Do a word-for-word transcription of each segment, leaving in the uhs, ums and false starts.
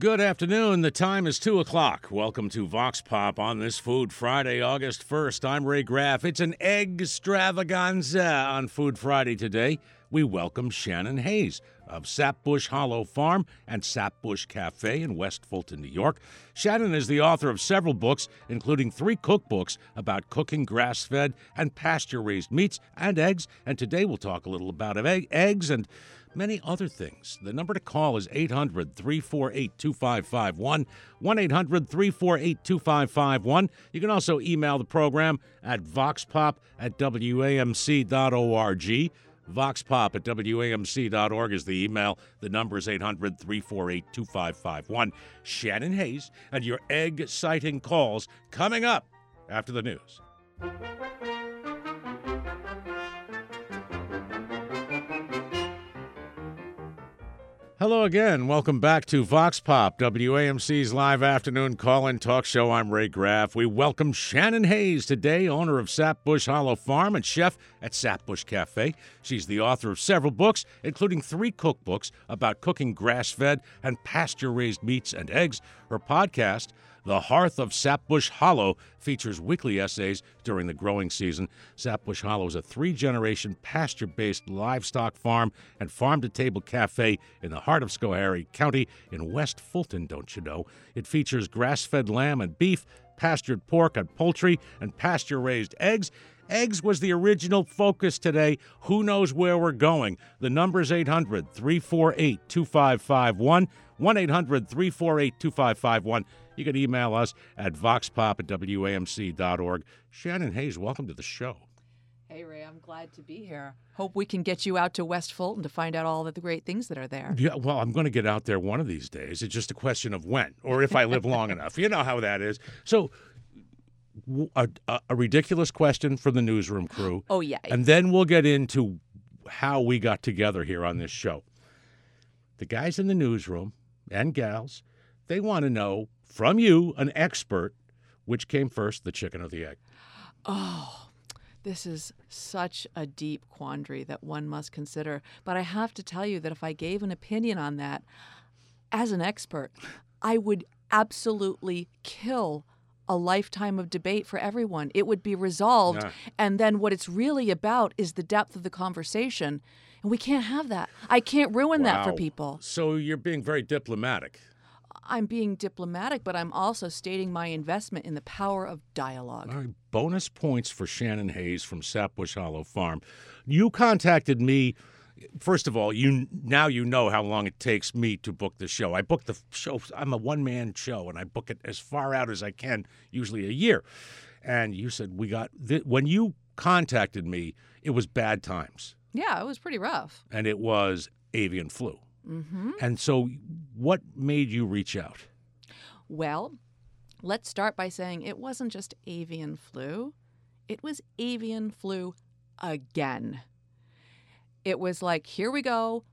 Good afternoon. The time is two o'clock. Welcome to Vox Pop on this Food Friday, August first. I'm Ray Graff. It's an egg extravaganza on Food Friday today. We welcome Shannon Hayes of Sapbush Hollow Farm and Sapbush Cafe in West Fulton, New York. Shannon is the author of several books, including three cookbooks about cooking grass-fed and pasture-raised meats and eggs. And today we'll talk a little about egg, eggs and many other things. The number to call is eight hundred, three four eight, two five five one, one eight hundred, three four eight, two five five one. You can also email the program at voxpop at w a m c dot org. voxpop at w a m c dot org is the email. The number is eight hundred, three four eight, two five five one. Shannon Hayes and your egg sighting calls coming up after the news. Hello again. Welcome back to Vox Pop, W A M C's live afternoon call-in talk show. I'm Ray Graff. We welcome Shannon Hayes today, owner of Sapbush Hollow Farm and chef at Sapbush Cafe. She's the author of several books, including three cookbooks about cooking grass-fed and pasture-raised meats and eggs. Her podcast, The Hearth of Sapbush Hollow, features weekly essays during the growing season. Sapbush Hollow is a three-generation pasture-based livestock farm and farm-to-table cafe in the heart of Schoharie County in West Fulton, don't you know. It features grass-fed lamb and beef, pastured pork and poultry, and pasture-raised eggs. Eggs was the original focus today. Who knows where we're going? The number is eight hundred, three four eight, two five five one, one eight hundred, three four eight, two five five one. You can email us at voxpop at w a m c dot org. Shannon Hayes, welcome to the show. Hey, Ray, I'm glad to be here. Hope we can get you out to West Fulton to find out all of the great things that are there. Yeah, well, I'm going to get out there one of these days. It's just a question of when, or if I live long enough. You know how that is. So, a, a, a ridiculous question from the newsroom crew. Oh, yeah. And then we'll get into how we got together here on this show. The guys in the newsroom and gals, they want to know from you, an expert, which came first, the chicken or the egg? Oh, this is such a deep quandary that one must consider. But I have to tell you that if I gave an opinion on that, as an expert, I would absolutely kill a lifetime of debate for everyone. It would be resolved, yeah. And then what it's really about is the depth of the conversation. And we can't have that. I can't ruin Wow. that for people. So you're being very diplomatic. I'm being diplomatic, but I'm also stating my investment in the power of dialogue. All right, bonus points for Shannon Hayes from Sapbush Hollow Farm. You contacted me. First of all, you now you know how long it takes me to book the show. I book the show. I'm a one-man show, and I book it as far out as I can, usually a year. And you said we got th- when you contacted me, it was bad times. Yeah, it was pretty rough. And it was avian flu. Mm-hmm. And so what made you reach out? Well, let's start by saying it wasn't just avian flu. It was avian flu again. It was like, here we go,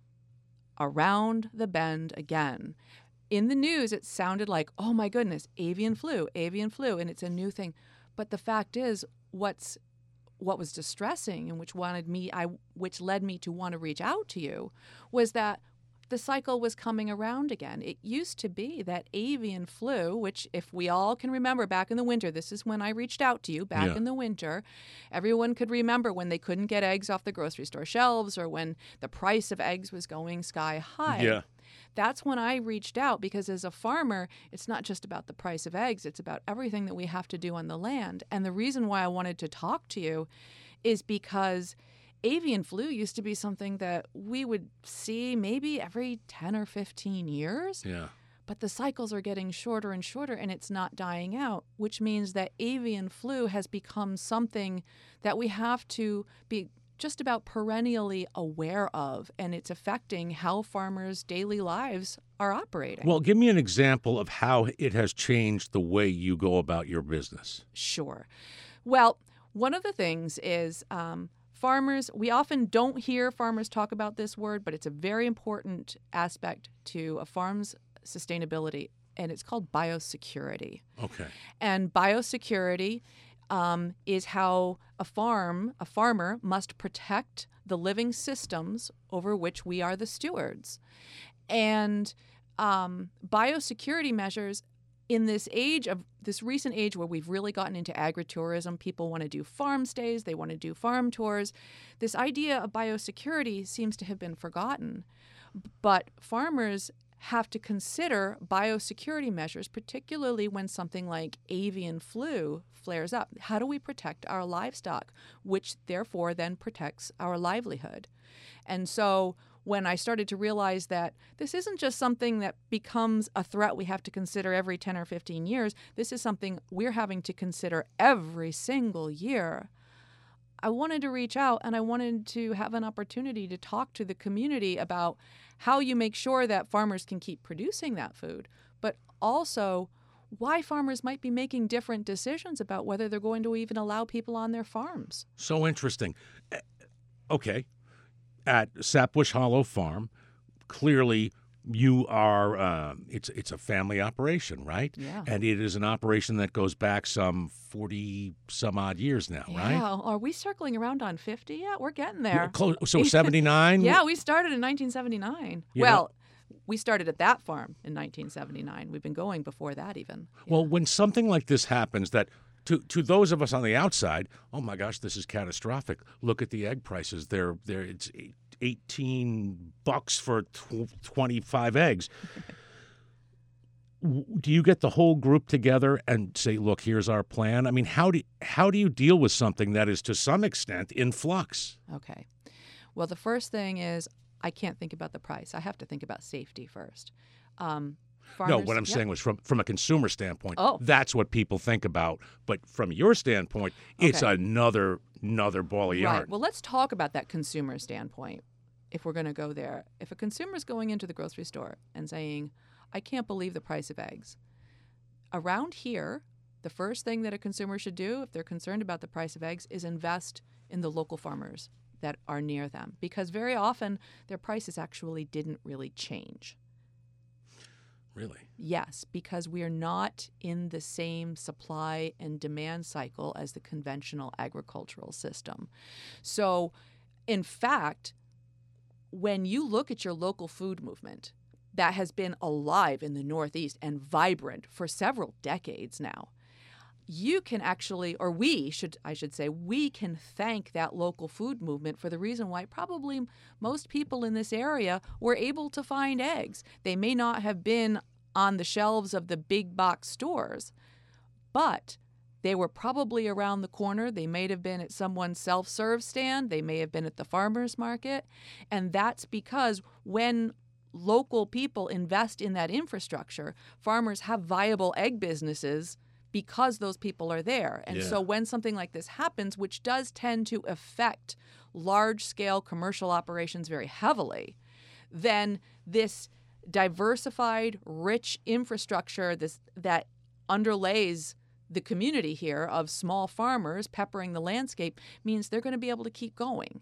around the bend again. In the news, it sounded like, oh my goodness, avian flu, avian flu, and it's a new thing. But the fact is, what's what was distressing and which wanted me, I which led me to want to reach out to you, was that the cycle was coming around again. It used to be that avian flu, which if we all can remember back in the winter, this is when I reached out to you back yeah. in the winter, everyone could remember when they couldn't get eggs off the grocery store shelves or when the price of eggs was going sky high. Yeah. That's when I reached out because as a farmer, it's not just about the price of eggs, it's about everything that we have to do on the land. And the reason why I wanted to talk to you is because avian flu used to be something that we would see maybe every ten or fifteen years. Yeah. But the cycles are getting shorter and shorter and it's not dying out, which means that avian flu has become something that we have to be just about perennially aware of, and it's affecting how farmers' daily lives are operating. Well, give me an example of how it has changed the way you go about your business. Sure. Well, one of the things is um, farmers, we often don't hear farmers talk about this word, but it's a very important aspect to a farm's sustainability, and it's called biosecurity. Okay. And biosecurity um, is how a farm, a farmer must protect the living systems over which we are the stewards. And um, biosecurity measures in this age of this recent age where we've really gotten into agritourism. People want to do farm stays, they want to do farm tours. This idea of biosecurity seems to have been forgotten. But farmers have to consider biosecurity measures, particularly when something like avian flu flares up. How do we protect our livestock, which therefore then protects our livelihood? And so when I started to realize that this isn't just something that becomes a threat we have to consider every ten or fifteen years, this is something we're having to consider every single year, I wanted to reach out and I wanted to have an opportunity to talk to the community about how you make sure that farmers can keep producing that food, but also why farmers might be making different decisions about whether they're going to even allow people on their farms. So interesting. Okay. At Sapbush Hollow Farm, clearly you are, uh, it's it's a family operation, right? Yeah. And it is an operation that goes back some forty some odd years now, right? Yeah. Are we circling around on fifty yet? We're getting there. Close, so seventy-nine? Yeah, we started in nineteen seventy-nine. You well, know, we started at that farm in nineteen seventy-nine. We've been going before that even. Yeah. Well, when something like this happens that to to those of us on the outside, oh my gosh, this is catastrophic. Look at the egg prices. They're they're it's eighteen bucks for twenty-five eggs. Do you get the whole group together and say, look, here's our plan? I mean, how do how do you deal with something that is to some extent in flux? Okay. Well, the first thing is I can't think about the price. I have to think about safety first. Um, farmers, no, what I'm yep. saying was from, from a consumer standpoint, oh. that's what people think about. But from your standpoint, it's okay. another another ball of yarn. Right. Well, let's talk about that consumer standpoint if we're going to go there. If a consumer is going into the grocery store and saying, I can't believe the price of eggs. Around here, the first thing that a consumer should do if they're concerned about the price of eggs is invest in the local farmers that are near them, because very often their prices actually didn't really change. Really? Yes, because we are not in the same supply and demand cycle as the conventional agricultural system. So, in fact, when you look at your local food movement that has been alive in the Northeast and vibrant for several decades now, you can actually, or we should, I should say, we can thank that local food movement for the reason why probably most people in this area were able to find eggs. They may not have been on the shelves of the big box stores, but they were probably around the corner. They may have been at someone's self-serve stand. They may have been at the farmer's market. And that's because when local people invest in that infrastructure, farmers have viable egg businesses because those people are there. And yeah. so when something like this happens, which does tend to affect large-scale commercial operations very heavily, then this diversified, rich infrastructure this, that underlays the community here of small farmers peppering the landscape means they're going to be able to keep going.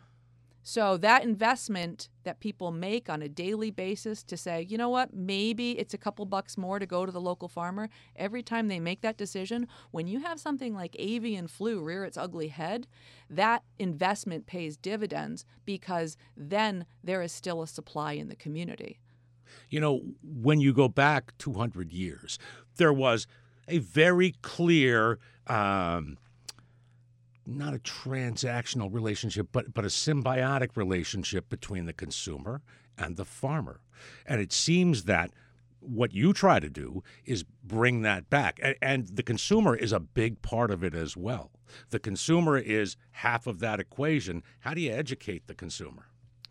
So that investment that people make on a daily basis to say, you know what, maybe it's a couple bucks more to go to the local farmer, every time they make that decision, when you have something like avian flu rear its ugly head, that investment pays dividends because then there is still a supply in the community. You know, when you go back two hundred years, there was a very clear um, not a transactional relationship, but but a symbiotic relationship between the consumer and the farmer. And it seems that what you try to do is bring that back. And, and the consumer is a big part of it as well. The consumer is half of that equation. How do you educate the consumer?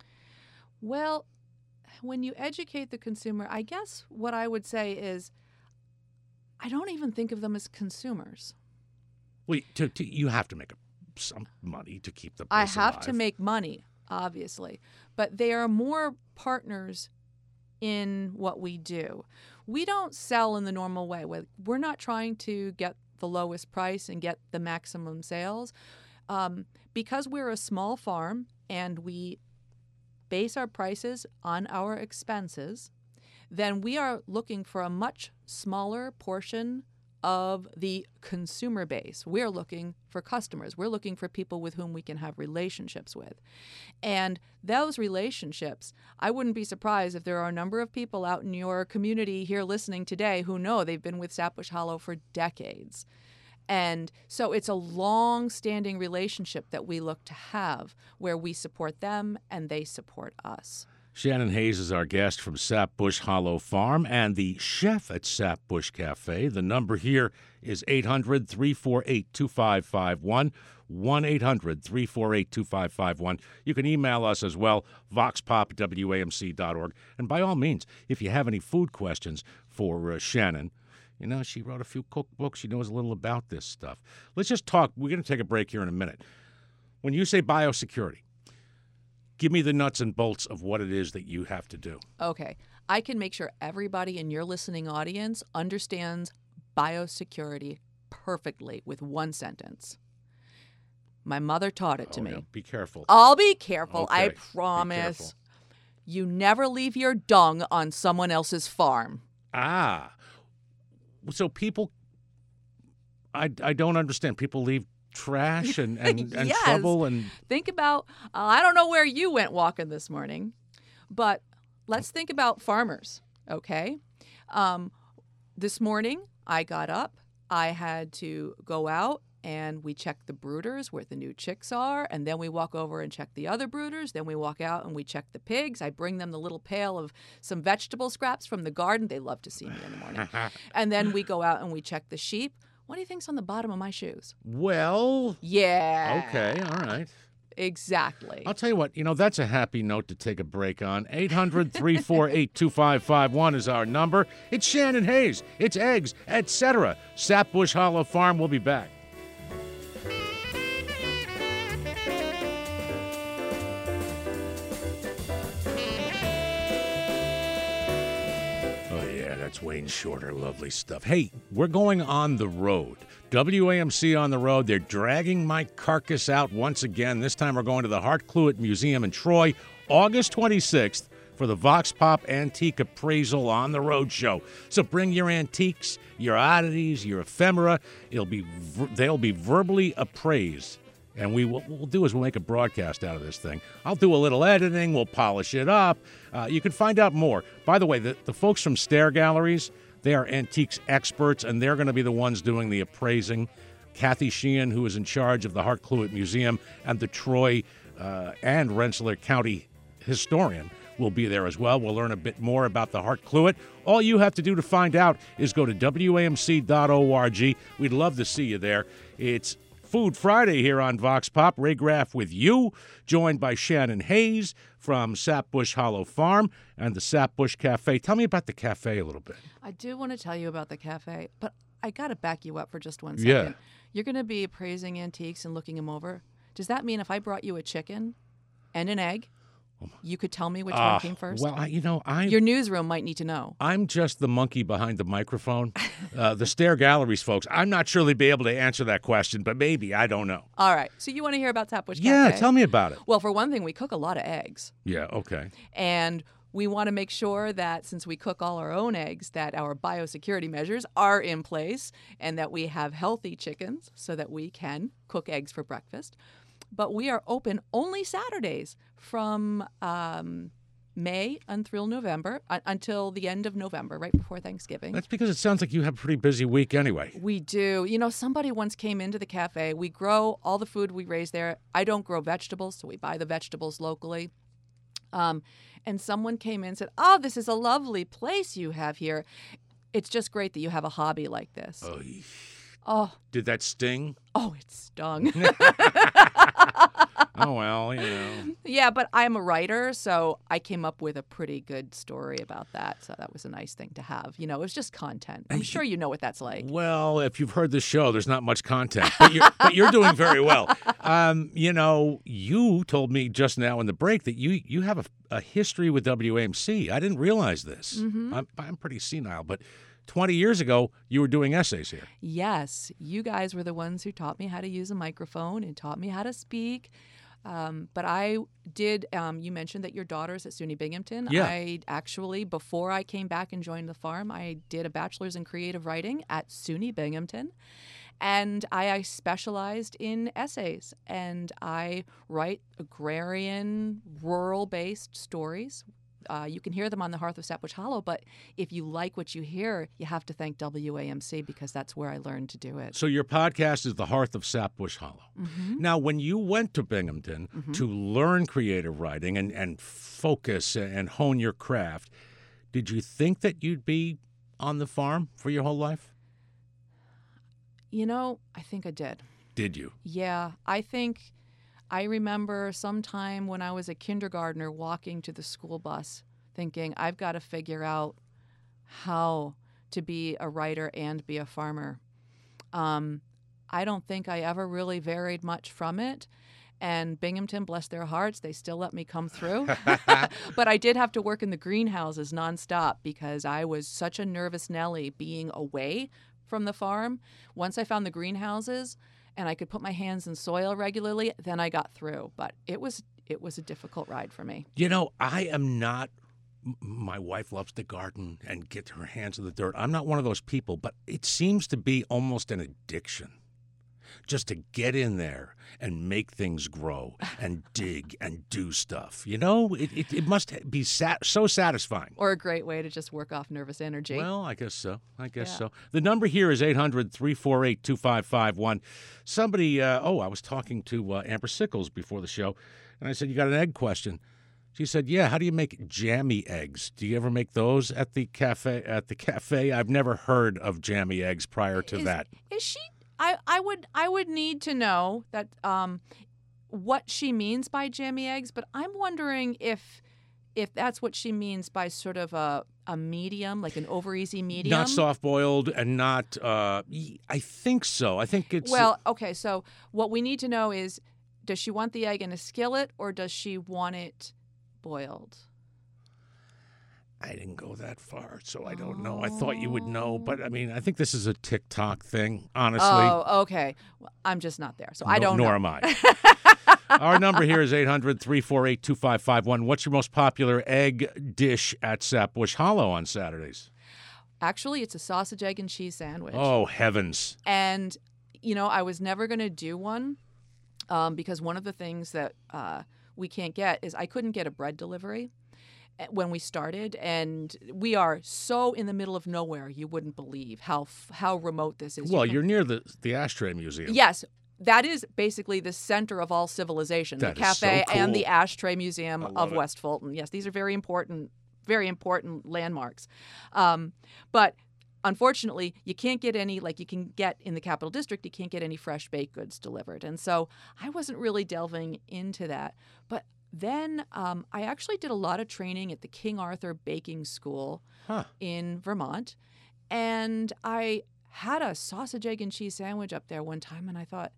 Well, when you educate the consumer, I guess what I would say is I don't even think of them as consumers. Well, to, to, you have to make a, some money to keep the I place have alive. to make money, obviously, but they are more partners in what we do. We don't sell in the normal way. We're not trying to get the lowest price and get the maximum sales. Um, because we're a small farm and we base our prices on our expenses, then we are looking for a much smaller portion of the consumer base. We're looking for customers. We're looking for people with whom we can have relationships with. And those relationships, I wouldn't be surprised if there are a number of people out in your community here listening today who know they've been with Sapbush Hollow for decades. And so it's a long-standing relationship that we look to have where we support them and they support us. Shannon Hayes is our guest from Sapbush Hollow Farm and the chef at Sapbush Cafe. The number here is eight hundred, three four eight, two five five one, one eight hundred, three four eight, two five five one. You can email us as well, vox pop at W A M C dot org. And by all means, if you have any food questions for uh, Shannon, you know, she wrote a few cookbooks. She knows a little about this stuff. Let's just talk. We're going to take a break here in a minute. When you say biosecurity, give me the nuts and bolts of what it is that you have to do. Okay. I can make sure everybody in your listening audience understands biosecurity perfectly with one sentence. My mother taught it to oh, me. Yeah. Be careful. I'll be careful. Okay. I Be promise. careful. You never leave your dung on someone else's farm. Ah. So people, I, I don't understand. People leave trash and, and, and Yes. trouble and Think about, uh, I don't know where you went walking this morning, but let's think about farmers, okay? Um, this morning, I got up. I had to go out and we check the brooders where the new chicks are, and then we walk over and check the other brooders. Then we walk out and we check the pigs. I bring them the little pail of some vegetable scraps from the garden. They love to see me in the morning. And then we go out and we check the sheep. What do you think's on the bottom of my shoes? well, Yeah. okay, all right. Exactly. I'll tell you what, you know, that's a happy note to take a break on. eight hundred, three four eight, two five five one is our number. It's Shannon Hayes. It's eggs, et cetera. Sapbush Hollow Farm. We'll be back. Oh, yeah, that's Wayne Shorter. Lovely stuff. Hey, we're going on the road. W A M C on the road. They're dragging my carcass out once again. This time we're going to the Hart Cluett Museum in Troy, August twenty-sixth, for the Vox Pop Antique Appraisal on the Road show. So bring your antiques, your oddities, your ephemera. It'll be they'll be verbally appraised. And we what we'll do is we'll make a broadcast out of this thing. I'll do a little editing. We'll polish it up. Uh, you can find out more. By the way, the, the folks from Stair Galleries, they are antiques experts, and they're going to be the ones doing the appraising. Kathy Sheehan, who is in charge of the Hart Cluett Museum, and the Troy uh, and Rensselaer County historian will be there as well. We'll learn a bit more about the Hart Cluett. All you have to do to find out is go to W A M C dot org. We'd love to see you there. It's Food Friday here on Vox Pop. Ray Graff with you, joined by Shannon Hayes from Sapbush Hollow Farm and the Sapbush Cafe. Tell me about the cafe a little bit. I do want to tell you about the cafe, but I got to back you up for just one second. Yeah. You're going to be appraising antiques and looking them over. Does that mean if I brought you a chicken and an egg, you could tell me which Uh, one came first? well, I, you know, I Your newsroom might need to know. I'm just the monkey behind the microphone. Uh, the Stair Galleries folks, I'm not sure they'd be able to answer that question, but maybe. I don't know. All right. So you want to hear about Sapbush Cafe? Yeah, tell me about it. Well, for one thing, we cook a lot of eggs. Yeah, okay. And we want to make sure that since we cook all our own eggs, that our biosecurity measures are in place and that we have healthy chickens so that we can cook eggs for breakfast. But we are open only Saturdays from um, May until November, uh, until the end of November, right before Thanksgiving. That's because it sounds like you have a pretty busy week anyway. We do. You know, somebody once came into the cafe. We grow all the food we raise there. I don't grow vegetables, so we buy the vegetables locally. Um, and someone came in and said, "Oh, this is a lovely place you have here. It's just great that you have a hobby like this." Oh, Oh, did that sting? oh, it stung. Oh, well, you know. Yeah, but I'm a writer, so I came up with a pretty good story about that. So that was a nice thing to have. You know, it was just content. I'm sure you know what that's like. Well, if you've heard the show, there's not much content, but you're, but you're doing very well. Um, you know, you told me just now in the break that you, you have a, a history with W A M C. I didn't realize this. Mm-hmm. I'm, I'm pretty senile, but twenty years ago, you were doing essays here. Yes, you guys were the ones who taught me how to use a microphone and taught me how to speak. Um, but I did, um, you mentioned that your daughter's at SUNY Binghamton. Yeah. I actually, before I came back and joined the farm, I did a bachelor's in creative writing at SUNY Binghamton. And I, I specialized in essays. And I write agrarian, rural-based stories. Uh, you can hear them on the Hearth of Sapbush Hollow, but if you like what you hear, you have to thank W A M C because that's where I learned to do it. So your podcast is the Hearth of Sapbush Hollow. Mm-hmm. Now, when you went to Binghamton Mm-hmm. to learn creative writing and, and focus and hone your craft, did you think that you'd be on the farm for your whole life? You know, I think I did. Did you? Yeah, I think I remember sometime when I was a kindergartner walking to the school bus thinking, I've got to figure out how to be a writer and be a farmer. Um, I don't think I ever really varied much from it. And Binghamton, bless their hearts, they still let me come through. But I did have to work in the greenhouses nonstop because I was such a nervous Nelly being away from the farm. Once I found the greenhouses and I could put my hands in soil regularly, then I got through. But it was it was a difficult ride for me. You know, I am not. m- My wife loves to garden and get her hands in the dirt. I'm not one of those people, but it seems to be almost an addiction. Just to get in there and make things grow and dig and do stuff. You know, it, it, it must be sat- so satisfying. Or a great way to just work off nervous energy. Well, I guess so. I guess Yeah. so. The number here is eight hundred, three four eight, two five five one. Somebody, uh, oh, I was talking to uh, Amber Sickles before the show, and I said, you got an egg question. She said, yeah, how do you make jammy eggs? Do you ever make those at the cafe? At the cafe? I've never heard of jammy eggs prior to is, that. Is she? I, I would I would need to know that um, what she means by jammy eggs, but I'm wondering if if that's what she means by sort of a a medium, like an over easy medium. Not soft boiled and not. Uh, y- I think so. I think it's. Well, okay. So what we need to know is, does she want the egg in a skillet or does she want it boiled? I didn't go that far, so I don't know. I thought you would know, but I mean, I think this is a TikTok thing, honestly. Oh, okay. Well, I'm just not there, so I No- don't nor know. am I. Our number here is eight hundred, three four eight, two five five one. What's your most popular egg dish at Sapbush Hollow on Saturdays? Actually, it's a sausage, egg, and cheese sandwich. Oh, heavens. And, you know, I was never going to do one um, because one of the things that uh, we can't get is I couldn't get a bread delivery when we started, and we are so in the middle of nowhere, you wouldn't believe how f- how remote this is. Well, you can- you're near the, the Ashtray Museum. Yes, that is basically the center of all civilization, That the is so cafe and cool. the Ashtray Museum I love of it. West Fulton. Yes, these are very important, very important landmarks. Um, but unfortunately, you can't get any, like you can get in the Capital District, you can't get any fresh baked goods delivered. And so I wasn't really delving into that. But then um, I actually did a lot of training at the King Arthur Baking School Huh. in Vermont. And I had a sausage, egg, and cheese sandwich up there one time, and I thought,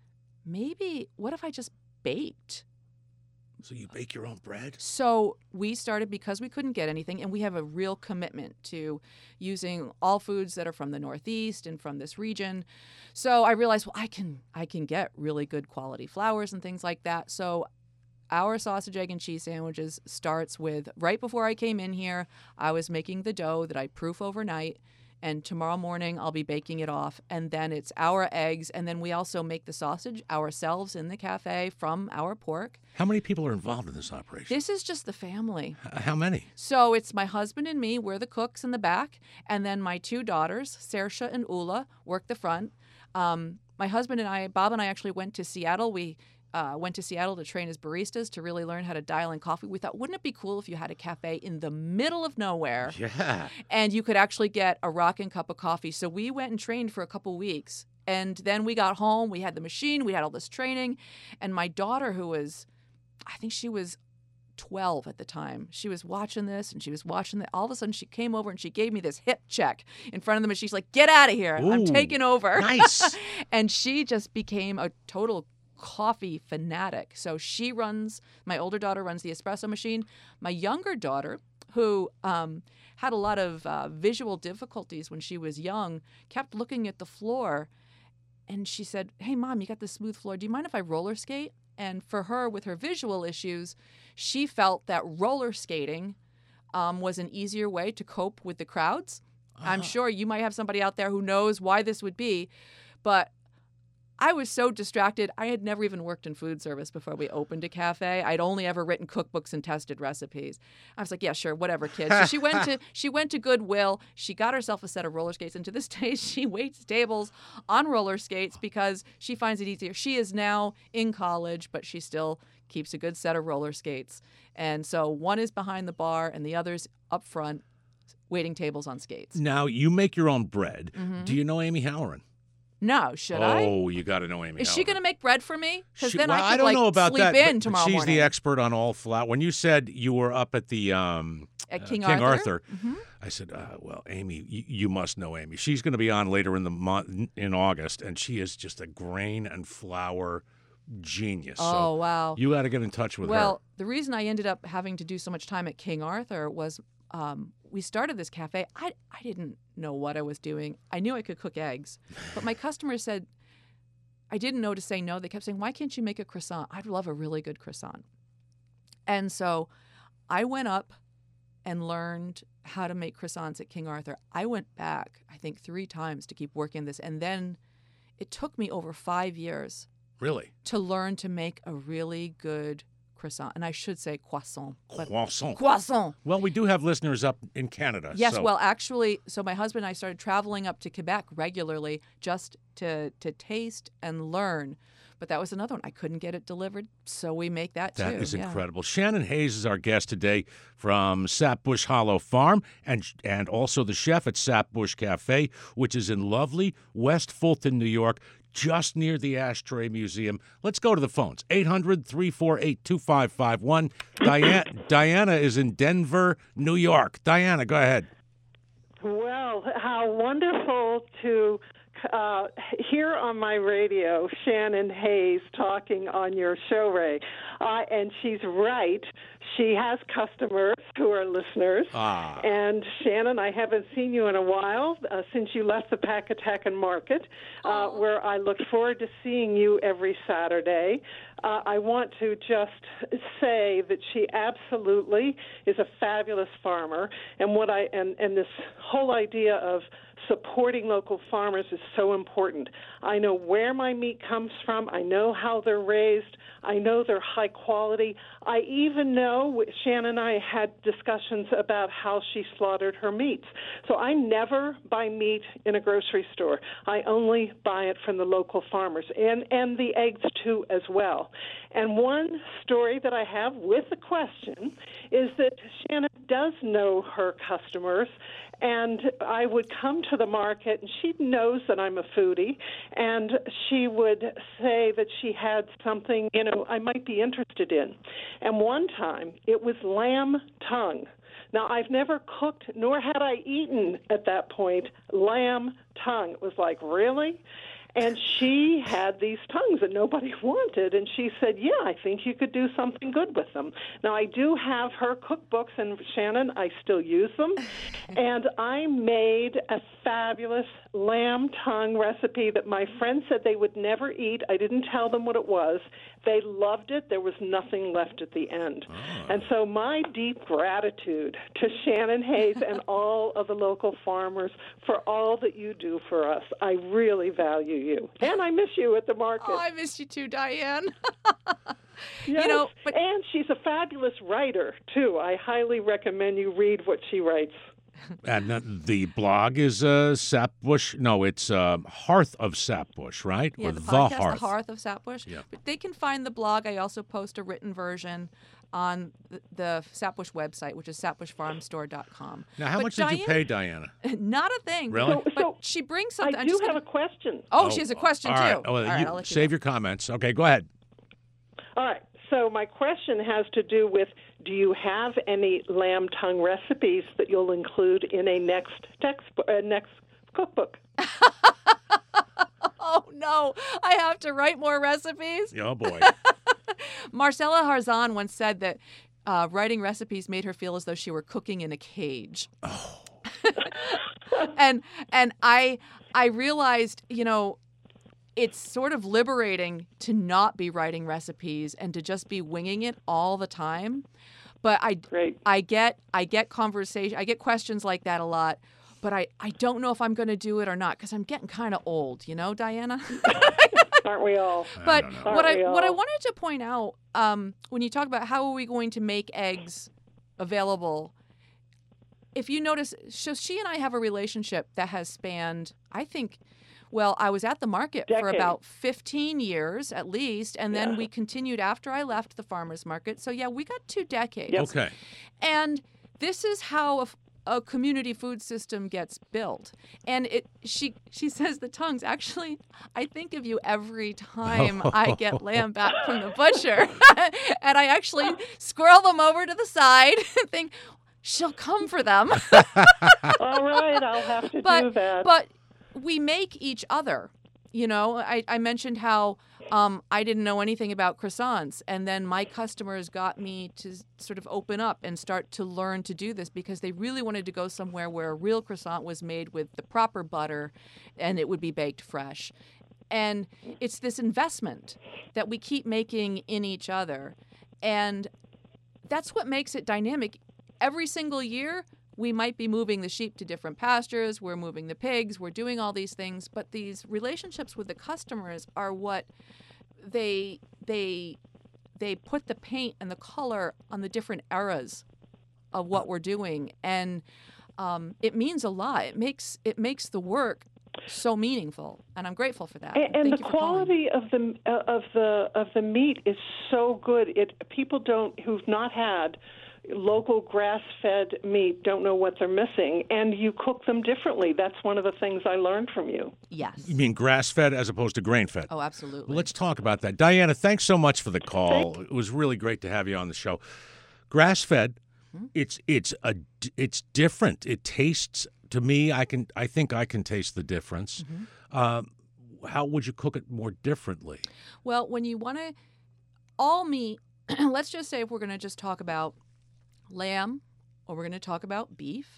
maybe, what if I just baked? So you bake your own bread? So we started because we couldn't get anything, and we have a real commitment to using all foods that are from the Northeast and from this region. So I realized, well, I can I can get really good quality flours and things like that. So our sausage, egg, and cheese sandwiches starts with, right before I came in here, I was making the dough that I proof overnight. And tomorrow morning, I'll be baking it off. And then it's our eggs. And then we also make the sausage ourselves in the cafe from our pork. How many people are involved in this operation? This is just the family. H- How many? So it's my husband and me. We're the cooks in the back. And then my two daughters, Saoirse and Ula, work the front. Um, my husband and I, Bob and I actually went to Seattle. We Uh, went to Seattle to train as baristas to really learn how to dial in coffee. We thought, wouldn't it be cool if you had a cafe in the middle of nowhere Yeah. and you could actually get a rockin' cup of coffee? So we went and trained for a couple weeks. And then we got home. We had the machine. We had all this training. And my daughter, who was, I think she was twelve at the time, she was watching this and she was watching that. All of a sudden, she came over and she gave me this hip check in front of the machine. She's like, get out of here. I'm Ooh, taking over. Nice. And she just became a total coffee fanatic. So she runs, my older daughter runs the espresso machine. My younger daughter, who um, had a lot of uh, visual difficulties when she was young, kept looking at the floor. And she said, hey, Mom, you got this smooth floor. Do you mind if I roller skate? And for her, with her visual issues, she felt that roller skating um, was an easier way to cope with the crowds. Uh-huh. I'm sure you might have somebody out there who knows why this would be, but I was so distracted. I had never even worked in food service before we opened a cafe. I'd only ever written cookbooks and tested recipes. I was like, yeah, sure, whatever, kids. So she went to she went to Goodwill. She got herself a set of roller skates, and to this day, she waits tables on roller skates because she finds it easier. She is now in college, but she still keeps a good set of roller skates. And so one is behind the bar, and the other's up front, waiting tables on skates. Now, you make your own bread. Mm-hmm. Do you know Amy Halloran? No, should oh, I? Oh, you got to know Amy. Is Halloran. she going to make bread for me? Because then well, I could I don't like know about sleep that, in but tomorrow she's morning. the expert on all flour. When you said you were up at the um, at King, uh, King Arthur, Arthur mm-hmm. I said, uh, "Well, Amy, you, you must know Amy. She's going to be on later in the month in August, and she is just a grain and flour genius. Oh, so wow! You got to get in touch with well, her." Well, the reason I ended up having to do so much time at King Arthur was. Um, we started this cafe. I, I didn't know what I was doing. I knew I could cook eggs, but my customers said, I didn't know to say no. They kept saying, why can't you make a croissant? I'd love a really good croissant. And so I went up and learned how to make croissants at King Arthur. I went back, I think, three times to keep working this. And then it took me over five years really to learn to make a really good croissant. And I should say croissant. Croissant. Croissant. Well, we do have listeners up in Canada. Yes, so. well, actually, so my husband and I started traveling up to Quebec regularly just to to taste and learn. But that was another one. I couldn't get it delivered, so we make that, that too. That is yeah. incredible. Shannon Hayes is our guest today from Sapbush Hollow Farm and and also the chef at Sapbush Cafe, which is in lovely West Fulton, New York, just near the Ashtray Museum. Let's go to the phones. eight hundred, three four eight, two five five one. Diana, Diana is in Denver, New York. Diana, go ahead. Well, how wonderful to uh, hear on my radio Shannon Hayes talking on your show, Ray. Uh, and she's right. She has customers who are listeners. Ah. And, Shannon, I haven't seen you in a while uh, since you left the Pacatacan Market, uh, where I look forward to seeing you every Saturday. Uh, I want to just say that she absolutely is a fabulous farmer. And what I and, and this whole idea of supporting local farmers is so important. I know where my meat comes from. I know how they're raised. I know they're high quality. I even know, Shannon and I had discussions about how she slaughtered her meats. So I never buy meat in a grocery store. I only buy it from the local farmers, and, and the eggs, too, as well. And one story that I have with a question is that Shannon does know her customers, and I would come to the market, and she knows that I'm a foodie, and she would say that she had something, you know, I might be interested in. And one time, it was lamb tongue. Now, I've never cooked, nor had I eaten at that point, lamb tongue. It was like, really? And she had these tongues that nobody wanted, and she said, yeah, I think you could do something good with them. Now, I do have her cookbooks, and Shannon, I still use them, and I made a fabulous lamb tongue recipe that my friends said they would never eat. I didn't tell them what it was. They loved it. There was nothing left at the end. Oh. And so my deep gratitude to Shannon Hayes and all of the local farmers for all that you do for us. I really value you. And I miss you at the market. Oh, I miss you too, Diane. Yes. You know, but... And she's a fabulous writer, too. I highly recommend you read what she writes. And uh, the blog is uh, Sapbush. No, it's uh, Hearth of Sapbush, right? Yeah, or the, the podcast, Hearth. The Hearth of Sapbush. Yeah. But they can find the blog. I also post a written version on the, the Sapbush website, which is sapbush farm store dot com. Now, how but much Diane, did you pay, Diana? Not a thing. Really? So, but so she brings something. I I'm do just have gonna... a question. Oh, oh, she has a question, all too. Right. Well, all right, you I'll let you save go. your comments. Okay, go ahead. All right. So my question has to do with, do you have any lamb tongue recipes that you'll include in a next textbook, uh, next cookbook? Oh, no. I have to write more recipes? Oh, boy. Marcella Harzan once said that uh, writing recipes made her feel as though she were cooking in a cage. Oh. and and I I realized, you know, it's sort of liberating to not be writing recipes and to just be winging it all the time. But I, Great. I get I get conversation, I get questions like that a lot. But I, I don't know if I'm going to do it or not because I'm getting kind of old, you know, Diana? Aren't we all? But don't know. what Aren't I we what I all? wanted to point out, um, when you talk about how are we going to make eggs available, if you notice, so she and I have a relationship that has spanned, I think, well, I was at the market for Decades. about fifteen years at least, and then Yeah. we continued after I left the farmer's market. So yeah, we got two decades. Yep. Okay. And this is how a, f- a community food system gets built. And it she she says the tongues, actually, I think of you every time I get lamb back from the butcher. And I actually squirrel them over to the side and think, she'll come for them. All right, I'll have to but do that. but we make each other. You know, I, I mentioned how um, I didn't know anything about croissants, and then my customers got me to s- sort of open up and start to learn to do this because they really wanted to go somewhere where a real croissant was made with the proper butter and it would be baked fresh. And it's this investment that we keep making in each other. And that's what makes it dynamic. Every single year, we might be moving the sheep to different pastures, we're moving the pigs, we're doing all these things, but these relationships with the customers are what they they they put the paint and the color on the different eras of what we're doing, and um, it means a lot. It makes it makes the work so meaningful, and I'm grateful for that. And, and Thank the you for calling. quality of the uh, of the of the meat is so good. It people don't who've not had local grass-fed meat don't know what they're missing, and you cook them differently. That's one of the things I learned from you. Yes. You mean grass-fed as opposed to grain-fed? Oh, absolutely. Well, let's talk about that. Diana, thanks so much for the call. It was really great to have you on the show. Grass-fed, Mm-hmm. it's it's a it's different. It tastes to me. I can I think I can taste the difference. Mm-hmm. Um, how would you cook it more differently? Well, when you want to, all meat, let's just say if we're going to just talk about lamb or we're going to talk about beef,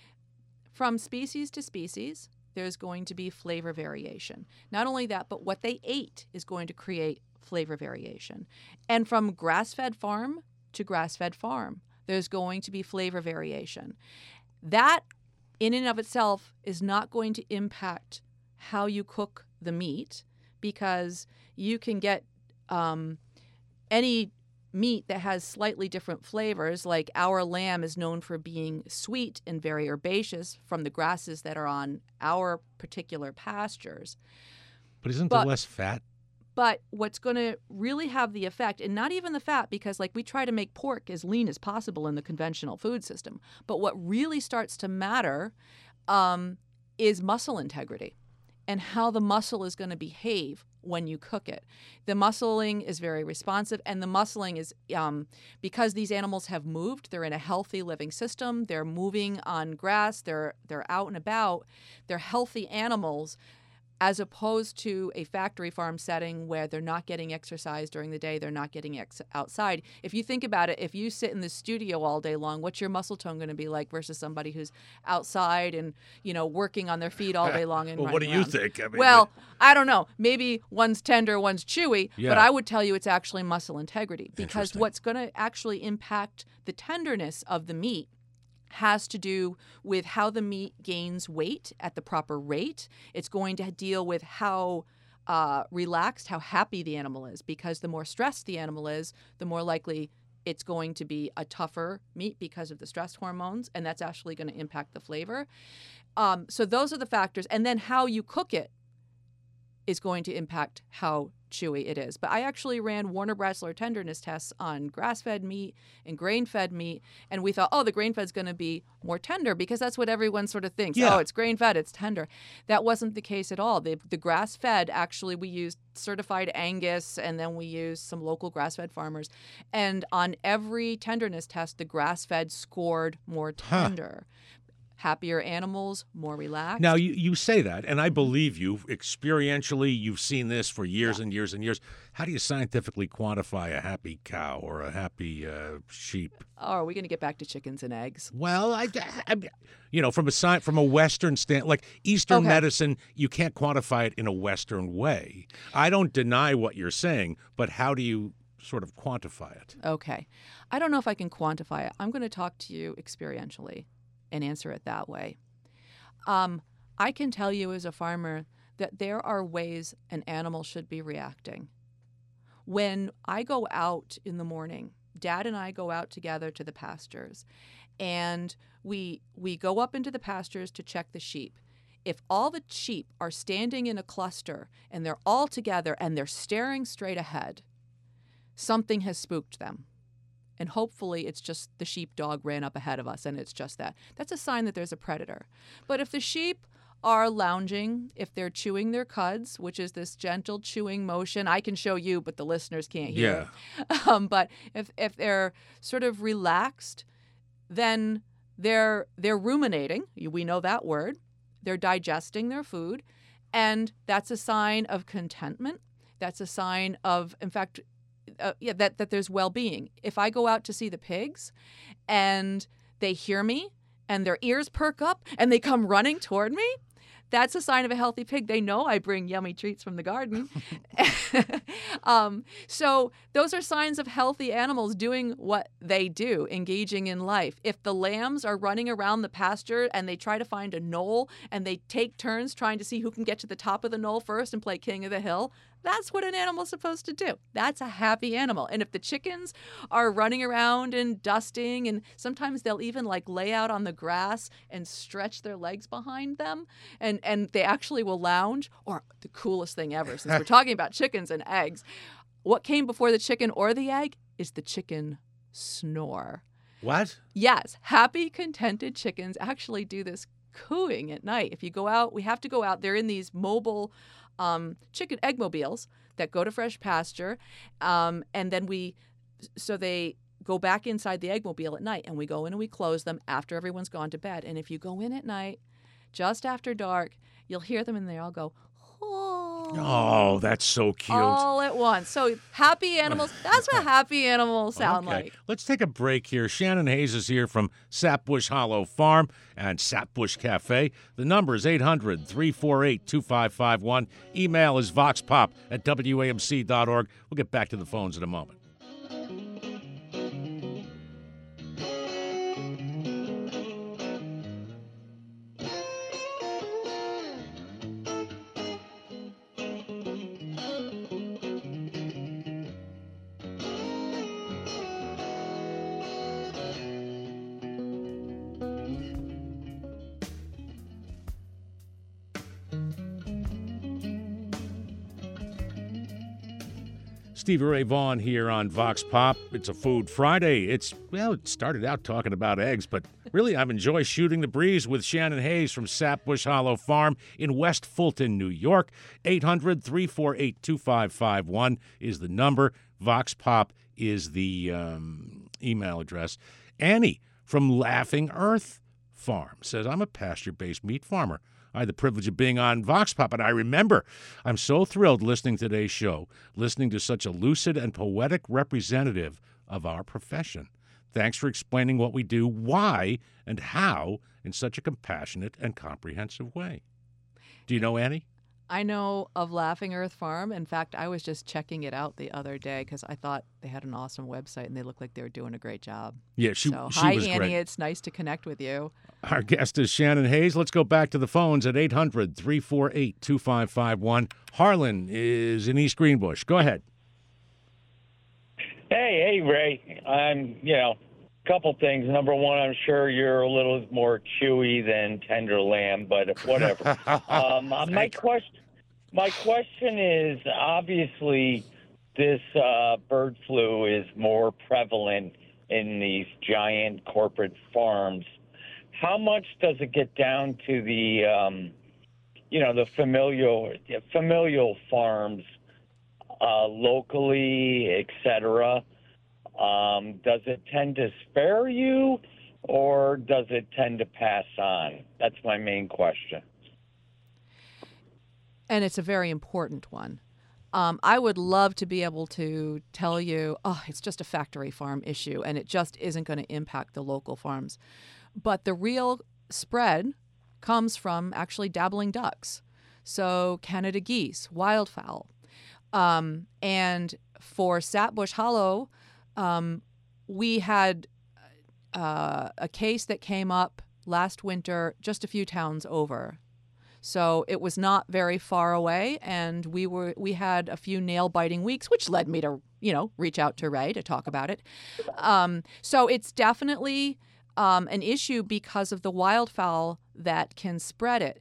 from species to species, there's going to be flavor variation. Not only that, but what they ate is going to create flavor variation. And from grass-fed farm to grass-fed farm, there's going to be flavor variation. That, in and of itself, is not going to impact how you cook the meat because you can get um, any meat that has slightly different flavors. Like our lamb is known for being sweet and very herbaceous from the grasses that are on our particular pastures. But isn't But- there less fat? But what's going to really have the effect, and not even the fat, because like we try to make pork as lean as possible in the conventional food system, but what really starts to matter um, is muscle integrity and how the muscle is going to behave when you cook it. The muscling is very responsive, and the muscling is um, because these animals have moved. They're in a healthy living system. They're moving on grass. They're they're out and about. They're healthy animals, as opposed to a factory farm setting where they're not getting exercise during the day, they're not getting ex- outside. If you think about it, if you sit in the studio all day long, what's your muscle tone going to be like versus somebody who's outside and, you know, working on their feet all day long and Well, what do running you around? think? I mean, Well, I don't know. Maybe one's tender, one's chewy, Yeah. but I would tell you it's actually muscle integrity because Interesting. what's going to actually impact the tenderness of the meat has to do with how the meat gains weight at the proper rate. It's going to deal with how uh, relaxed, how happy the animal is, because the more stressed the animal is, the more likely it's going to be a tougher meat because of the stress hormones, and that's actually going to impact the flavor. Um, so those are the factors. And then how you cook it is going to impact how chewy it is. But I actually ran Warner Brasler tenderness tests on grass-fed meat and grain-fed meat, and we thought, oh, the grain-fed's going to be more tender because that's what everyone sort of thinks. Yeah. Oh, it's grain-fed, it's tender. That wasn't the case at all. The, the grass-fed, actually, we used certified Angus, and then we used some local grass-fed farmers. And on every tenderness test, the grass-fed scored more Huh. tender. Happier animals, more relaxed. Now, you, you say that, and I believe you. Experientially, you've seen this for years Yeah. and years and years. How do you scientifically quantify a happy cow or a happy uh, sheep? Oh, are we going to get back to chickens and eggs? Well, I, I, you know, from a sci- from a Western stand, like Eastern Okay. medicine, you can't quantify it in a Western way. I don't deny what you're saying, but how do you sort of quantify it? Okay. I don't know if I can quantify it. I'm going to talk to you experientially and answer it that way. Um, I can tell you as a farmer that there are ways an animal should be reacting. When I go out in the morning, Dad and I go out together to the pastures, and we we go up into the pastures to check the sheep. If all the sheep are standing in a cluster and they're all together and they're staring straight ahead, something has spooked them. And hopefully it's just the sheepdog ran up ahead of us and it's just that. That's a sign that there's a predator. But if the sheep are lounging, if they're chewing their cuds, which is this gentle chewing motion, I can show you, but the listeners can't hear. Yeah. Um, but if, if they're sort of relaxed, then they're they're ruminating. We know that word. They're digesting their food. And that's a sign of contentment. That's a sign of, in fact, Uh, yeah, that, that there's well-being. If I go out to see the pigs and they hear me and their ears perk up and they come running toward me, that's a sign of a healthy pig. They know I bring yummy treats from the garden. um, so those are signs of healthy animals doing what they do, engaging in life. If the lambs are running around the pasture and they try to find a knoll and they take turns trying to see who can get to the top of the knoll first and play king of the hill, that's what an animal's supposed to do. That's a happy animal. And if the chickens are running around and dusting, and sometimes they'll even like lay out on the grass and stretch their legs behind them, and, and they actually will lounge, or the coolest thing ever, since we're talking about chickens and eggs, what came before the chicken or the egg is the chicken snore. What? Yes, happy, contented chickens actually do this cooing at night. If you go out, we have to go out. They're in these mobile um, chicken egg mobiles that go to fresh pasture, um, and then we, so they go back inside the egg mobile at night, and we go in and we close them after everyone's gone to bed. And if you go in at night, just after dark, you'll hear them, and they all go, oh. Oh, that's so cute. All at once. So happy animals, that's what happy animals sound Okay. like. Let's take a break here. Shannon Hayes is here from Sapbush Hollow Farm and Sapbush Cafe. The number is eight hundred, three four eight, two five five one. Email is voxpop at W A M C dot org. We'll get back to the phones in a moment. Stevie Ray Vaughan here on Vox Pop. It's a Food Friday. It's, well, it started out talking about eggs, but really I've enjoyed shooting the breeze with Shannon Hayes from Sapbush Hollow Farm in West Fulton, New York. eight hundred, three four eight, two five five one is the number. Vox Pop is the um, email address. Annie from Laughing Earth Farm says, I'm a pasture-based meat farmer. I had the privilege of being on Vox Pop, and I remember I'm so thrilled listening to today's show, listening to such a lucid and poetic representative of our profession. Thanks for explaining what we do, why, and how in such a compassionate and comprehensive way. Do you know Annie? I know of Laughing Earth Farm. In fact, I was just checking it out the other day because I thought they had an awesome website and they looked like they were doing a great job. Yeah, she, so, she hi, was Annie. great. It's nice to connect with you. Our guest is Shannon Hayes. Let's go back to the phones at eight hundred, three four eight, two five five one. Harlan is in East Greenbush. Go ahead. Hey, hey, Ray. I'm, you know, a couple things. Number one, I'm sure you're a little more chewy than tender lamb, but whatever. um, my question, my question is, obviously, this uh, bird flu is more prevalent in these giant corporate farms. How much does it get down to the, um, you know, the familial familial farms, uh, locally, et cetera? Um, does it tend to spare you, or does it tend to pass on? That's my main question. And it's a very important one. Um, I would love to be able to tell you, oh, it's just a factory farm issue and it just isn't going to impact the local farms. But the real spread comes from actually dabbling ducks. So Canada geese, wildfowl. Um, and for Sapbush Hollow, um, we had uh, a case that came up last winter just a few towns over. So it was not very far away, and we were we had a few nail-biting weeks, which led me to, you know, reach out to Ray to talk about it. Um, so it's definitely um, an issue because of the wildfowl that can spread it.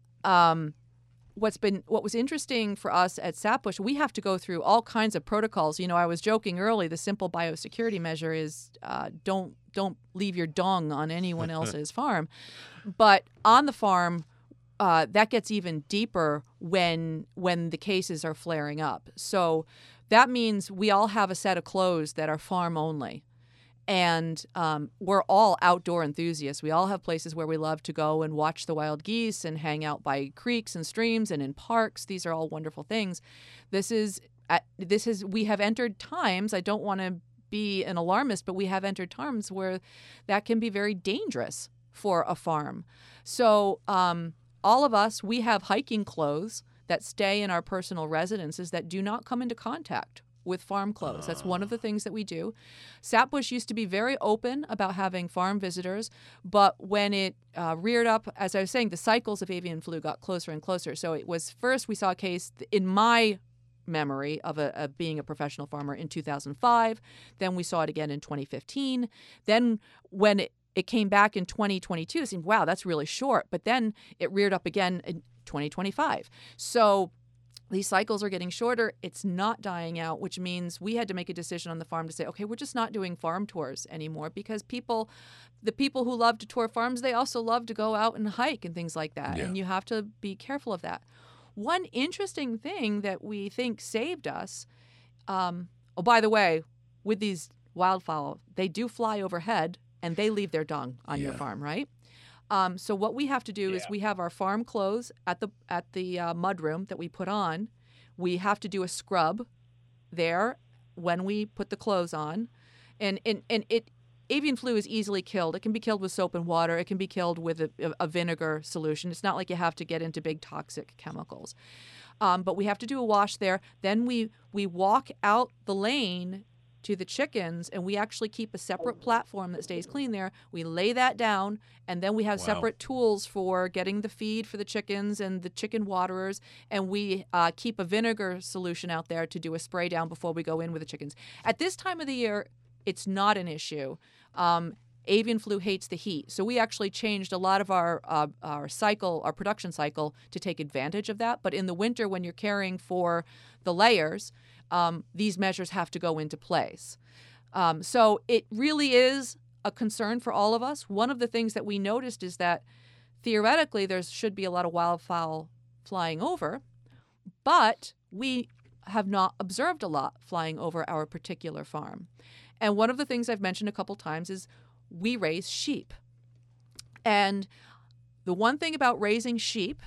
Um, what's been what was interesting for us at Sapbush, we have to go through all kinds of protocols. You know, I was joking early. The simple biosecurity measure is uh, don't don't leave your dung on anyone else's farm, but on the farm. Uh, that gets even deeper when when the cases are flaring up. So that means we all have a set of clothes that are farm only. And um, we're all outdoor enthusiasts. We all have places where we love to go and watch the wild geese and hang out by creeks and streams and in parks. These are all wonderful things. This is, this is we have entered times, I don't want to be an alarmist, but we have entered times where that can be very dangerous for a farm. So, um, all of us, we have hiking clothes that stay in our personal residences that do not come into contact with farm clothes. That's one of the things that we do. Sapbush used to be very open about having farm visitors, but when it uh, reared up, as I was saying, the cycles of avian flu got closer and closer. So it was first we saw a case in my memory of, a, of being a professional farmer in two thousand five. Then we saw it again in twenty fifteen. Then when it It came back in twenty twenty-two. It seemed, wow, that's really short. But then it reared up again in twenty twenty-five. So these cycles are getting shorter. It's not dying out, which means we had to make a decision on the farm to say, okay, we're just not doing farm tours anymore because people, the people who love to tour farms, they also love to go out and hike and things like that. Yeah. And you have to be careful of that. One interesting thing that we think saved us, um, oh, by the way, with these wildfowl, they do fly overhead. And they leave their dung on Yeah. your farm, right? Um, so what we have to do Yeah. is we have our farm clothes at the at the uh, mudroom that we put on. We have to do a scrub there when we put the clothes on, and and and it avian flu is easily killed. It can be killed with soap and water. It can be killed with a, a vinegar solution. It's not like you have to get into big toxic chemicals. Um, but we have to do a wash there. Then we we walk out the lane to the chickens, and we actually keep a separate platform that stays clean there. We lay that down, and then we have Wow. separate tools for getting the feed for the chickens and the chicken waterers, and we uh, keep a vinegar solution out there to do a spray down before we go in with the chickens. At this time of the year, it's not an issue. Um, avian flu hates the heat, so we actually changed a lot of our uh, our cycle, our production cycle, to take advantage of that. But in the winter, when you're caring for the layers, Um, these measures have to go into place. Um, so it really is a concern for all of us. One of the things that we noticed is that theoretically there should be a lot of wildfowl flying over, but we have not observed a lot flying over our particular farm. And one of the things I've mentioned a couple times is we raise sheep. And the one thing about raising sheep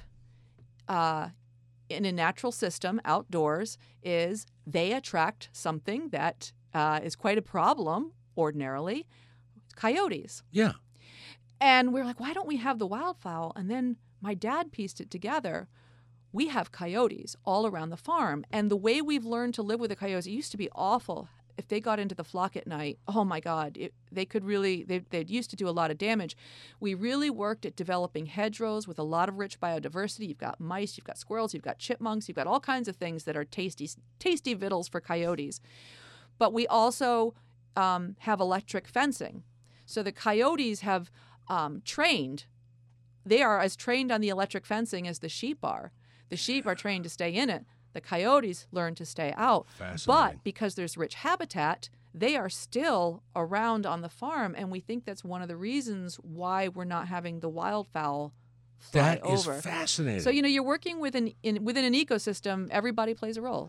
uh, in a natural system outdoors is they attract something that uh, is quite a problem ordinarily, coyotes. Yeah. And we're like, why don't we have the wildfowl? And then my dad pieced it together. We have coyotes all around the farm. And the way we've learned to live with the coyotes, it used to be awful. If they got into the flock at night, oh my God, it, they could really, they, they used to do a lot of damage. We really worked at developing hedgerows with a lot of rich biodiversity. You've got mice, you've got squirrels, you've got chipmunks, you've got all kinds of things that are tasty, tasty victuals for coyotes. But we also um, have electric fencing. So the coyotes have um, trained, they are as trained on the electric fencing as the sheep are. The sheep are trained to stay in it. The coyotes learn to stay out. Fascinating. But because there's rich habitat, they are still around on the farm, and we think that's one of the reasons why we're not having the wildfowl fly That is over. fascinating. So, you know, you're working with an, in, within an ecosystem, everybody plays a role.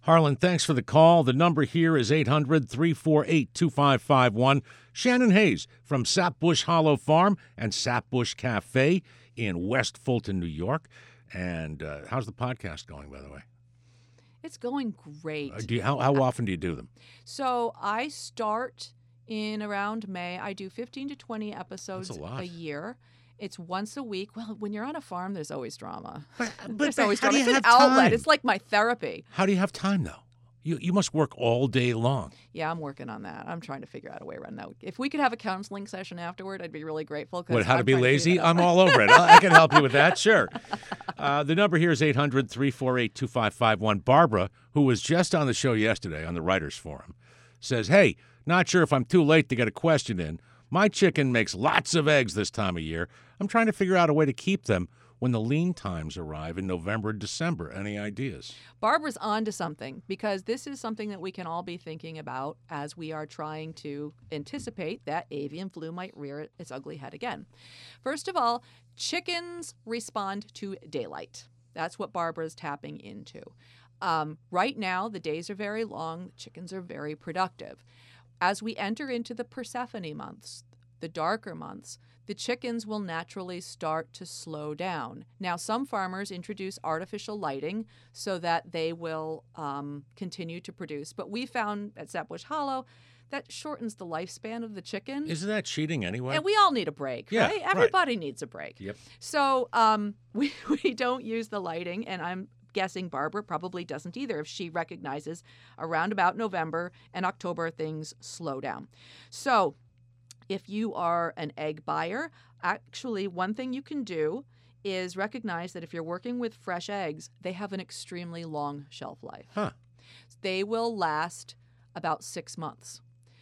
Harlan, thanks for the call. The number here is eight hundred, three four eight, two five five one. Shannon Hayes from Sapbush Hollow Farm and Sapbush Cafe in West Fulton, New York. And uh, how's the podcast going, by the way? It's going great. Uh, do you, how, how often do you do them? So I start in around May. I do fifteen to twenty episodes That's a lot. a year. It's once a week. Well, when you're on a farm, there's always drama. But, but there's always how drama. do you It's have an outlet. time? It's like my therapy. How do you have time, though? You you must work all day long. Yeah, I'm working on that. I'm trying to figure out a way around that. If we could have a counseling session afterward, I'd be really grateful. 'Cause What, how I'm to be trying figure lazy? that out. I'm all over it. I I can help you with that, sure. Uh, the number here is eight hundred, three four eight, two five five one. Barbara, who was just on the show yesterday on the Writers Forum, says, hey, not sure if I'm too late to get a question in. My chicken makes lots of eggs this time of year. I'm trying to figure out a way to keep them when the lean times arrive in November and December. Any ideas? Barbara's on to something, because this is something that we can all be thinking about as we are trying to anticipate that avian flu might rear its ugly head again. First of all, chickens respond to daylight. That's what Barbara's tapping into. Um, right now, the days are very long. Chickens are very productive. As we enter into the Persephone months, the darker months, the chickens will naturally start to slow down. Now, some farmers introduce artificial lighting so that they will um, continue to produce. But we found at Sapbush Hollow that shortens the lifespan of the chicken. Isn't that cheating anyway? And we all need a break, Yeah, right? right. Everybody needs a break. Yep. So um, we, we don't use the lighting, and I'm guessing Barbara probably doesn't either if she recognizes around about November and October things slow down. So if you are an egg buyer, actually one thing you can do is recognize that if you're working with fresh eggs, they have an extremely long shelf life. Huh. They will last about six months.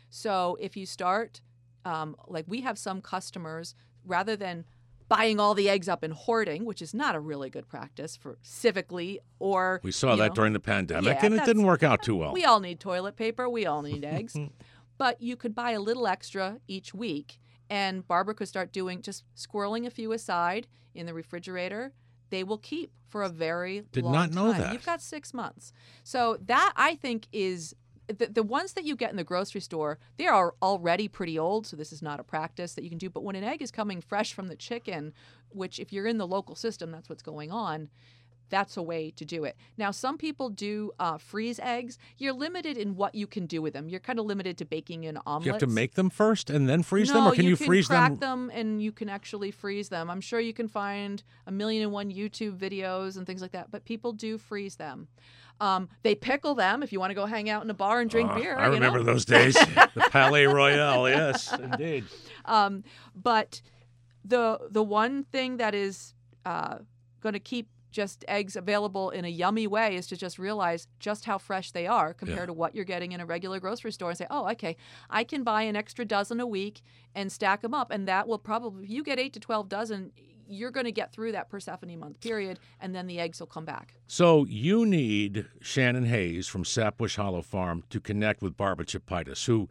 So if you start, um, like we have some customers, rather than buying all the eggs up and hoarding, which is not a really good practice for civically or We saw you that know, during the pandemic, Yeah, and it that's- didn't work out too well. we all need toilet paper. We all need eggs. But you could buy a little extra each week, and Barbara could start doing just squirreling a few aside in the refrigerator. They will keep for a very Did long not know time. that. You've got six months. So that, I think, is the, the ones that you get in the grocery store, they are already pretty old, so this is not a practice that you can do. But when an egg is coming fresh from the chicken, which if you're in the local system, that's what's going on, that's a way to do it. Now, some people do uh, freeze eggs. You're limited in what you can do with them. You're kind of limited to baking in omelets. You have to make them first and then freeze no, them, or can you, you can freeze crack them? them and you can actually freeze them. I'm sure you can find a million and one YouTube videos and things like that, but people do freeze them. Um, they pickle them if you want to go hang out in a bar and drink Uh, beer. I you remember know? those days. The Palais Royale, yes, indeed. Um, but the the one thing that is uh, going to keep just eggs available in a yummy way is to just realize just how fresh they are compared Yeah. to what you're getting in a regular grocery store and say, oh, okay, I can buy an extra dozen a week and stack them up. And that will probably, if you get eight to twelve dozen, you're going to get through that Persephone month period, and then the eggs will come back. So you need Shannon Hayes from Sapbush Hollow Farm to connect with Barbara Chapitis, who,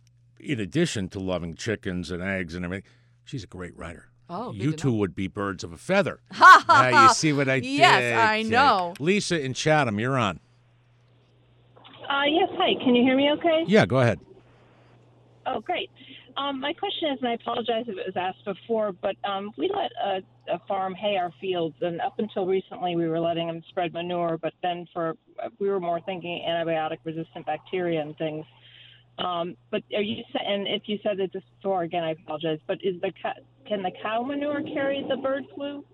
in addition to loving chickens and eggs and everything, she's a great writer. Oh, good you to two know. would be birds of a feather. Ha ha Now you see what I did? Yes, I know. Lisa in Chatham, you're on. Uh, yes, hi. Can you hear me okay? Yeah, go ahead. Oh, great. Um, my question is, and I apologize if it was asked before, but um, we let a, a farm hay our fields, and up until recently we were letting them spread manure, but then for we were more thinking antibiotic-resistant bacteria and things. Um, but are you sa- and if you said it this before, again, I apologize. But is the ca- can the cow manure carry the bird flu?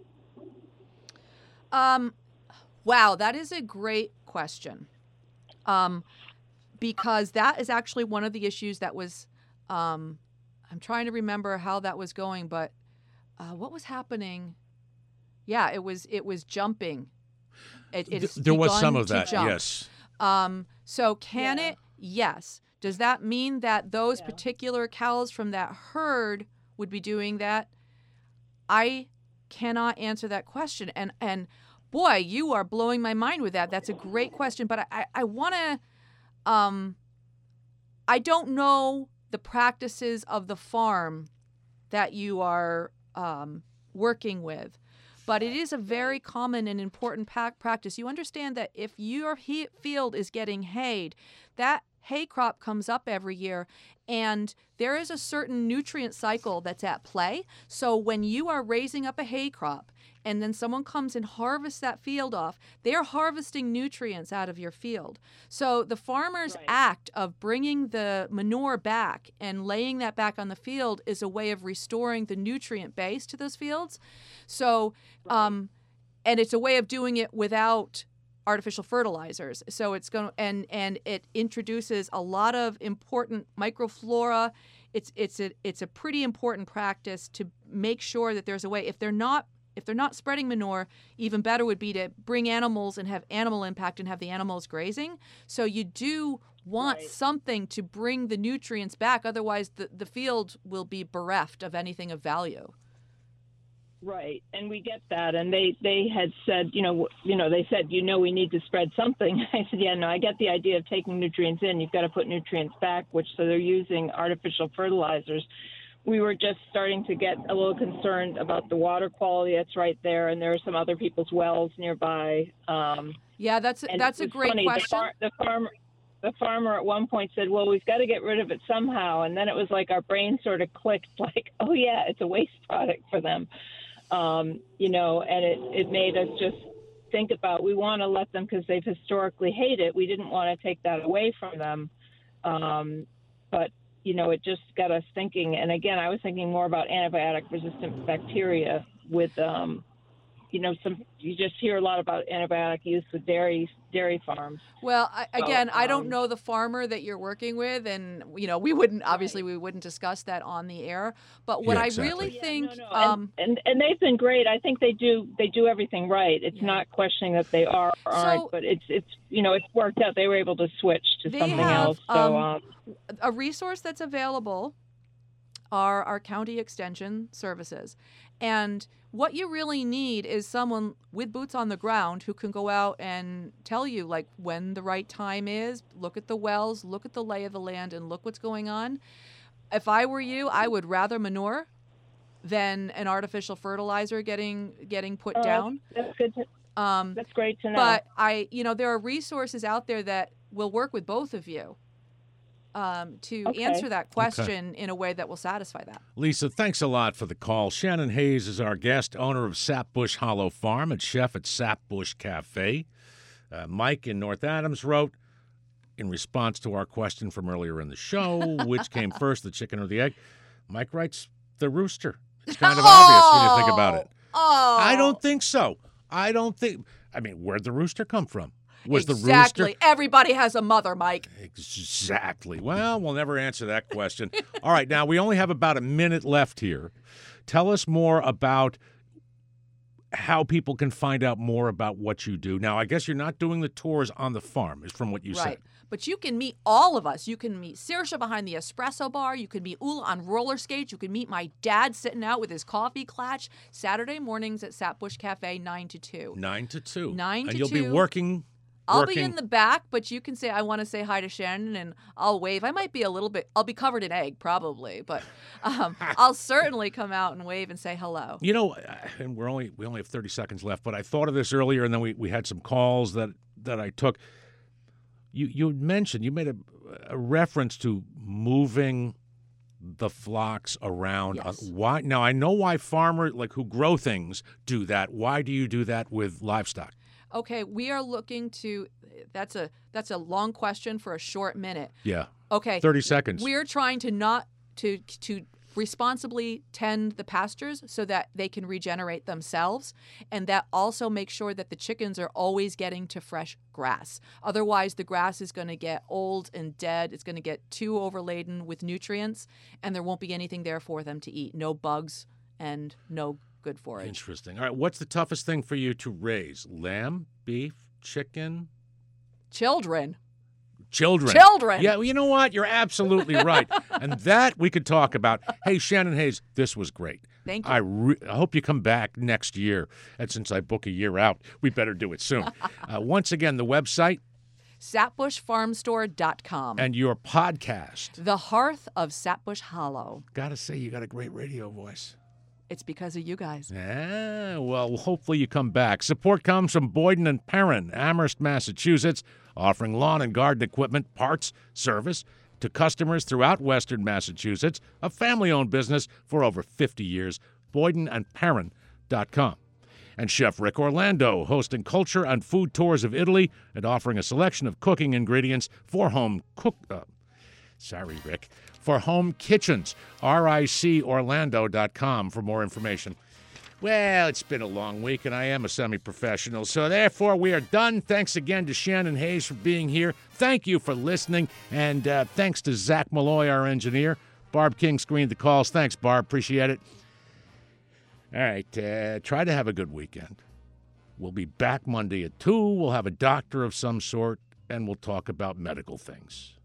Um, wow, that is a great question. Um, because that is actually one of the issues that was, um, I'm trying to remember how that was going, but uh, what was happening? Yeah, it was it was jumping. It, Th- it's there was begun some of to that, jump. yes. Um, so can Yeah. it? Yes. Does that mean that those Yeah. particular cows from that herd would be doing that? I cannot answer that question. And and boy, you are blowing my mind with that. That's a great question. But I, I, I want to, um, I don't know the practices of the farm that you are um, working with. But it is a very common and important pa- practice. You understand that if your he- field is getting hayed, that hay crop comes up every year, and there is a certain nutrient cycle that's at play. So when you are raising up a hay crop and then someone comes and harvests that field off, they're harvesting nutrients out of your field. So the farmer's Right. act of bringing the manure back and laying that back on the field is a way of restoring the nutrient base to those fields. So, um, and it's a way of doing it without artificial fertilizers. So it's going and and it introduces a lot of important microflora. It's it's a it's a pretty important practice to make sure that there's a way. If they're not if they're not spreading manure, even better would be to bring animals and have animal impact and have the animals grazing. So you do want Right. something to bring the nutrients back. Otherwise, the the field will be bereft of anything of value. Right, and we get that. And they, they had said, you know, you know, they said, you know, we need to spread something. I said, yeah, no, I get the idea of taking nutrients in. You've got to put nutrients back, which so they're using artificial fertilizers. We were just starting to get a little concerned about the water quality that's right there, and there are some other people's wells nearby. Um, Yeah, that's and that's it a was great funny. question. The, far, the farmer. The farmer at one point said, well, we've got to get rid of it somehow. And then it was like our brain sort of clicked like, oh, yeah, it's a waste product for them. Um, you know, and it, it made us just think about, we want to let them because they've historically hated it. We didn't want to take that away from them. Um, but, you know, it just got us thinking. And again, I was thinking more about antibiotic resistant bacteria with, um, you know, some, you just hear a lot about antibiotic use with dairy, dairy farms. Well, I, So, again, I don't um, know the farmer that you're working with, and you know, we wouldn't obviously we wouldn't discuss that on the air. But what Yeah, I exactly. really Yeah, think, no, no. um, and, and and they've been great. I think they do they do everything right. It's Yeah. not questioning that they are or aren't, So- but it's it's you know it's worked out. They were able to switch to They something have, else. So um, um, a resource that's available are our county extension services, and what you really need is someone with boots on the ground who can go out and tell you like when the right time is, look at the wells, look at the lay of the land, and look what's going on. If I were you, I would rather manure than an artificial fertilizer getting getting put oh, down. that's good. To, Um, that's great to know. but I, you know, there are resources out there that will work with both of you um, to Okay. answer that question in a way that will satisfy that. Lisa, thanks a lot for the call. Shannon Hayes is our guest, owner of Sapbush Hollow Farm and chef at Sapbush Cafe. Uh, Mike in North Adams wrote, in response to our question from earlier in the show, which came first, the chicken or the egg? Mike writes, the rooster. It's kind of obvious when you think about it. Oh, I don't think so. I don't think. I mean, where'd the rooster come from? Was exactly. the rooster Everybody has a mother, Mike. Exactly. Well, we'll never answer that question. All right, now we only have about a minute left here. Tell us more about how people can find out more about what you do. Now, I guess you're not doing the tours on the farm, is from what you Right. said. But you can meet all of us. You can meet Saoirse behind the espresso bar. You can meet Ula on roller skates. You can meet my dad sitting out with his coffee clutch Saturday mornings at Sapbush Cafe, nine to two. Nine to two. Nine and to you'll be two. working. I'll working. be in the back, but you can say, I want to say hi to Shannon, and I'll wave. I might be a little bit, I'll be covered in egg, probably, but um, I'll certainly come out and wave and say hello. You know, and we're only we only have thirty seconds left, but I thought of this earlier, and then we, we had some calls that, that I took. You you mentioned, you made a, a reference to moving the flocks around. Yes. Uh, why? Now, I know why farmers, like who grow things, do that. Why do you do that with livestock? Okay, we are looking to, that's a that's a long question for a short minute. Yeah, Okay. thirty seconds. We're trying to not to to responsibly tend the pastures so that they can regenerate themselves, and that also makes sure that the chickens are always getting to fresh grass. Otherwise, the grass is going to get old and dead. It's going to get too overladen with nutrients, and there won't be anything there for them to eat. No bugs and no good forage. Interesting. All right, what's the toughest thing for you to raise? Lamb, beef, chicken, Children. children? Children. Yeah, well, you know what? You're absolutely right. And that we could talk about. Hey, Shannon Hayes, this was great. Thank you. I, re- I hope you come back next year. And since I book a year out, we better do it soon. uh, once again, the website Sapbush Farm Store dot com. and your podcast. The Hearth of Sapbush Hollow. Gotta say, you got a great radio voice. It's because of you guys. Yeah, well, hopefully you come back. Support comes from Boyden and Perrin, Amherst, Massachusetts, offering lawn and garden equipment, parts, service to customers throughout Western Massachusetts, a family-owned business for over fifty years, boyden and perrin dot com. And Chef Rick Orlando, hosting culture and food tours of Italy and offering a selection of cooking ingredients for home cook. Uh, sorry, Rick. For home kitchens, ric orlando dot com for more information. Well, it's been a long week, and I am a semi-professional, so therefore we are done. Thanks again to Shannon Hayes for being here. Thank you for listening, and uh, thanks to Zach Malloy, our engineer. Barb King screened the calls. Thanks, Barb. Appreciate it. All right, uh, try to have a good weekend. We'll be back Monday at two. We'll have a doctor of some sort, and we'll talk about medical things.